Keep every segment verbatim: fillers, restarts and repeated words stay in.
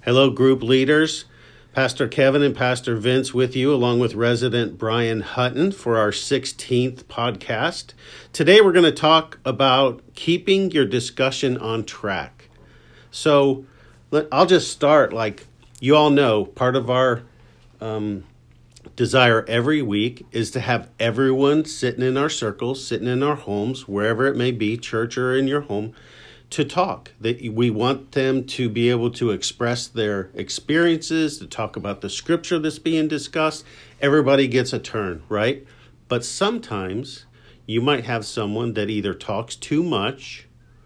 Hello, group leaders. Pastor Kevin and Pastor Vince with you, along with resident Brian Hutton for our sixteenth podcast. Today we're going to talk about keeping your discussion on track. So let, I'll just start, like you all know, part of our um, desire every week is to have everyone sitting in our circles, sitting in our homes, wherever it may be, church or in your home, to talk. That we want them to be able to express their experiences, to talk about the scripture that's being discussed. Everybody gets a turn, right? But sometimes you might have someone that either talks too much,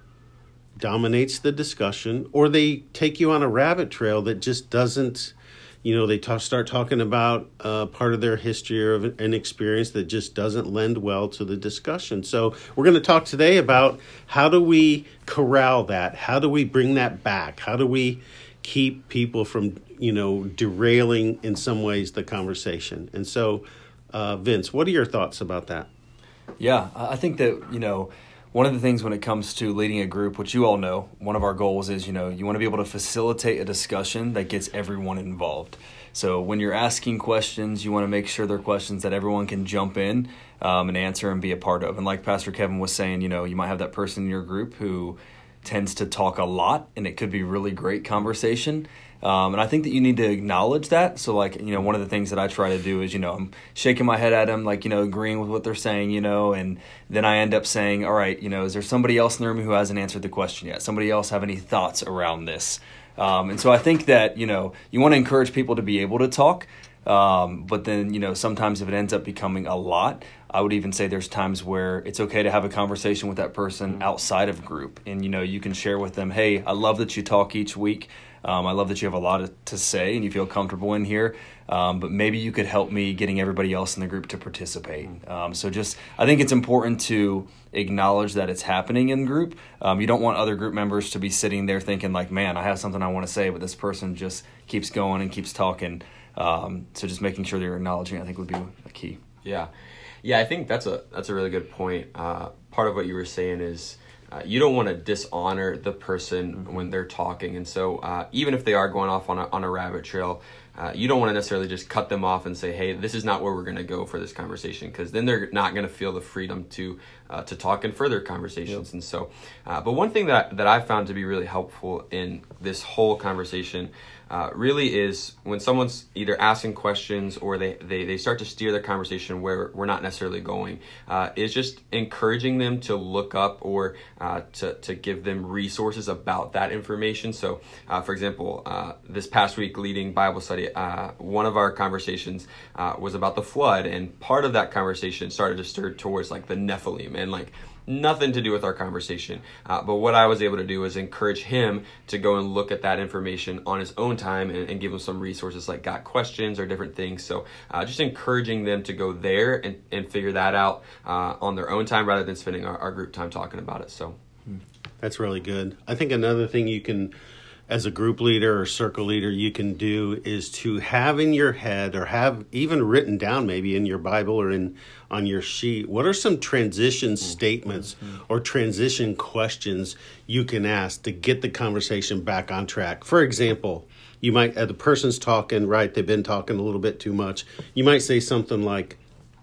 dominates the discussion, or they take you on a rabbit trail that just doesn't, you know, they talk, start talking about uh, part of their history or an experience that just doesn't lend well to the discussion. So we're going to talk today about how do we corral that? How do we bring that back? How do we keep people from, you know, derailing in some ways the conversation? And so, uh, Vince, what are your thoughts about that? Yeah, I think that, you know, one of the things when it comes to leading a group, which you all know, one of our goals is, you know, you want to be able to facilitate a discussion that gets everyone involved. So when you're asking questions, you want to make sure they're questions that everyone can jump in um, and answer and be a part of. And like Pastor Kevin was saying, you know, you might have that person in your group who tends to talk a lot, and it could be really great conversation. Um, and I think that you need to acknowledge that. So, like, you know, one of the things that I try to do is, you know, I'm shaking my head at them, like, you know, agreeing with what they're saying, you know, and then I end up saying, all right, you know, is there somebody else in the room who hasn't answered the question yet? Somebody else have any thoughts around this? Um, and so I think that, you know, you want to encourage people to be able to talk. Um, but then, you know, sometimes if it ends up becoming a lot, I would even say there's times where it's okay to have a conversation with that person outside of group. And, you know, you can share with them, hey, I love that you talk each week. Um, I love that you have a lot to say and you feel comfortable in here, um, but maybe you could help me getting everybody else in the group to participate. Um, so just, I think it's important to acknowledge that it's happening in group. Um, you don't want other group members to be sitting there thinking like, man, I have something I want to say, but this person just keeps going and keeps talking. Um, so just making sure they're acknowledging, I think, would be a key. Yeah. Yeah, I think that's a that's a really good point. Uh, part of what you were saying is, Uh, you don't want to dishonor the person mm-hmm. when they're talking. And so uh, even if they are going off on a, on a rabbit trail, uh, you don't want to necessarily just cut them off and say, hey, this is not where we're going to go for this conversation, because then they're not going to feel the freedom to uh, to talk in further conversations. Yep. And so, uh, but one thing that, that I found to be really helpful in this whole conversation uh, really is when someone's either asking questions or they, they, they start to steer the conversation where we're not necessarily going, uh, is just encouraging them to look up or uh, to, to give them resources about that information. So, uh, for example, uh, this past week leading Bible study, uh, one of our conversations uh, was about the flood, and part of that conversation started to stir towards like the Nephilim, and like nothing to do with our conversation. Uh, but what I was able to do is encourage him to go and look at that information on his own time and, and give him some resources like Got Questions or different things. So uh, just encouraging them to go there and, and figure that out uh, on their own time rather than spending our, our group time talking about it. So that's really good. I think another thing you can, as a group leader or circle leader, you can do is to have in your head or have even written down maybe in your Bible or in on your sheet, what are some transition mm-hmm. statements mm-hmm. or transition questions you can ask to get the conversation back on track? For example, you might, uh, the person's talking, right, they've been talking a little bit too much. You might say something like,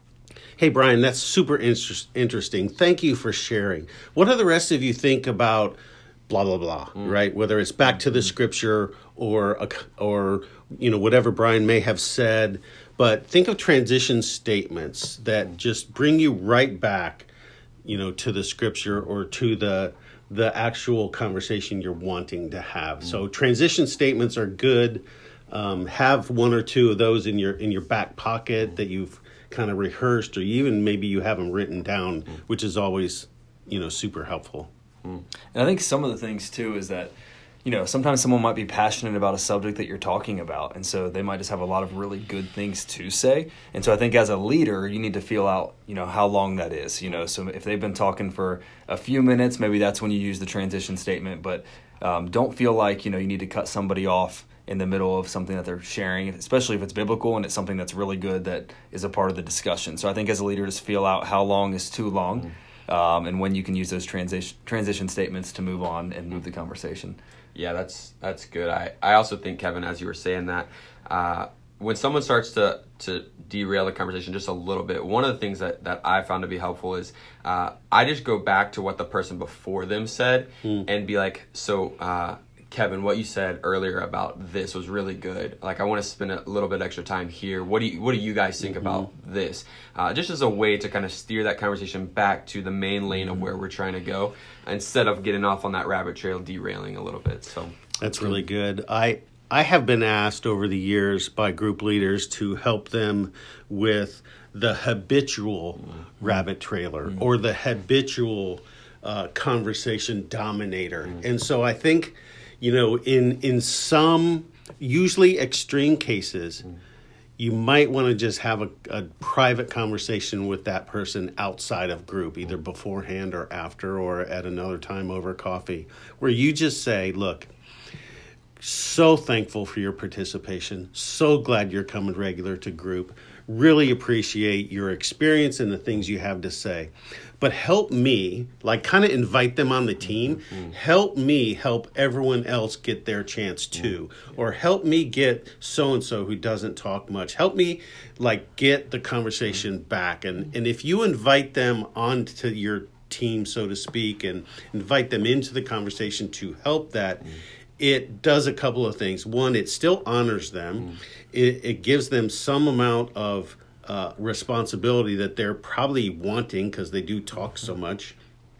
hey, Brian, that's super inter- interesting. Thank you for sharing. What do the rest of you think about blah, blah, blah, mm. right? Whether it's back to the scripture or, a, or you know, whatever Brian may have said. But think of transition statements that just bring you right back, you know, to the scripture or to the the actual conversation you're wanting to have. Mm. So transition statements are good. Um, have one or two of those in your in your back pocket that you've kind of rehearsed, or even maybe you have them written down, mm. which is always, you know, super helpful. Mm. And I think some of the things too is that, you know, sometimes someone might be passionate about a subject that you're talking about, and so they might just have a lot of really good things to say. And so I think as a leader, you need to feel out, you know, how long that is, you know. So if they've been talking for a few minutes, maybe that's when you use the transition statement, but um, don't feel like, you know, you need to cut somebody off in the middle of something that they're sharing, especially if it's biblical and it's something that's really good that is a part of the discussion. So I think as a leader, just feel out how long is too long. um, and when you can use those transition transition statements to move on and move the conversation. Yeah, that's that's good. I, I also think, Kevin, as you were saying that, uh, when someone starts to, to derail the conversation just a little bit, one of the things that, that I found to be helpful is uh, I just go back to what the person before them said mm. and be like, so uh, Kevin, what you said earlier about this was really good. Like, I want to spend a little bit extra time here. What do you what do you guys think mm-hmm. about this? Uh, just as a way to kind of steer that conversation back to the main lane mm-hmm. of where we're trying to go, instead of getting off on that rabbit trail, derailing a little bit. So that's really good. I I have been asked over the years by group leaders to help them with the habitual mm-hmm. rabbit trailer mm-hmm. or the habitual uh, conversation dominator. Mm-hmm. And so I think, you know, in in some usually extreme cases, mm-hmm. you might want to just have a, a private conversation with that person outside of group, either beforehand or after or at another time over coffee, where you just say, look, so thankful for your participation. So glad you're coming regular to group. Really appreciate your experience and the things you have to say. But help me, like kind of invite them on the team. Mm-hmm. Help me help everyone else get their chance too. Mm-hmm. Or help me get so-and-so who doesn't talk much. Help me like get the conversation mm-hmm. back. And, and if you invite them onto your team, so to speak, and invite them into the conversation to help that, mm-hmm. it does a couple of things. One, it still honors them. Mm. It, it gives them some amount of uh, responsibility that they're probably wanting because they do talk so much.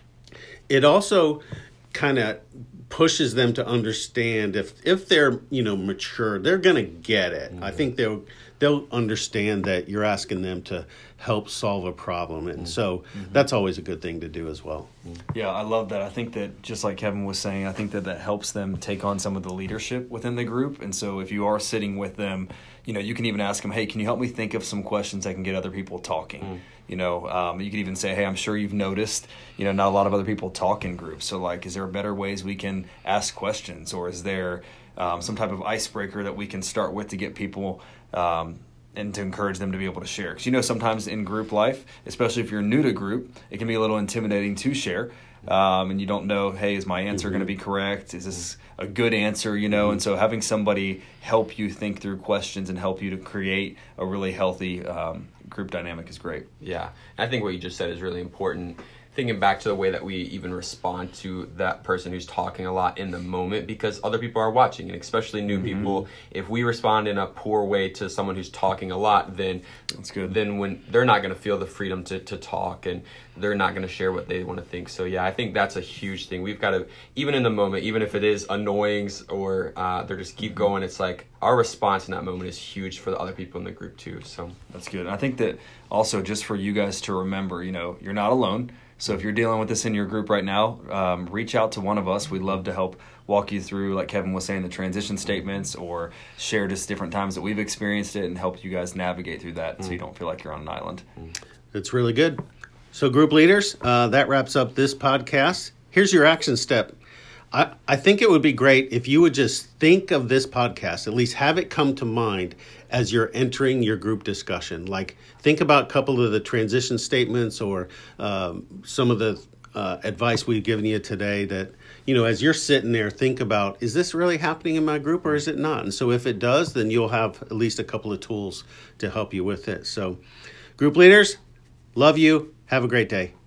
It also kind of pushes them to understand if if they're, you know, mature, they're going to get it. Mm-hmm. I think they'll they'll understand that you're asking them to help solve a problem. And mm-hmm. so mm-hmm. that's always a good thing to do as well. Yeah, I love that. I think that just like Kevin was saying, I think that that helps them take on some of the leadership within the group. And so if you are sitting with them, you know, you can even ask them, hey, can you help me think of some questions that can get other people talking? Mm-hmm. You know, um, you could even say, hey, I'm sure you've noticed, you know, not a lot of other people talk in groups. So like, is there better ways we can ask questions, or is there um, some type of icebreaker that we can start with to get people um, and to encourage them to be able to share? Because, you know, sometimes in group life, especially if you're new to group, it can be a little intimidating to share. Um, and you don't know, hey, is my answer mm-hmm. going to be correct? Is this a good answer? You know, mm-hmm. and so having somebody help you think through questions and help you to create a really healthy um, group dynamic is great. Yeah. And I think what you just said is really important. Thinking back to the way that we even respond to that person who's talking a lot in the moment, because other people are watching, and especially new mm-hmm. people. If we respond in a poor way to someone who's talking a lot, then that's good. Then when they're not going to feel the freedom to, to talk, and they're not going to share what they want to think. So yeah, I think that's a huge thing. We've got to, even in the moment, even if it is annoying or uh, they're just keep going, it's like our response in that moment is huge for the other people in the group too. So that's good. And I think that also just for you guys to remember, you know, you're not alone. So if you're dealing with this in your group right now, um, reach out to one of us. We'd love to help walk you through, like Kevin was saying, the transition statements, or share just different times that we've experienced it and help you guys navigate through that mm. so you don't feel like you're on an island. That's really good. So group leaders, uh, that wraps up this podcast. Here's your action step. I, I think it would be great if you would just think of this podcast, at least have it come to mind as you're entering your group discussion. Like, think about a couple of the transition statements or um, some of the uh, advice we've given you today that, you know, as you're sitting there, think about, is this really happening in my group or is it not? And so if it does, then you'll have at least a couple of tools to help you with it. So group leaders, love you. Have a great day.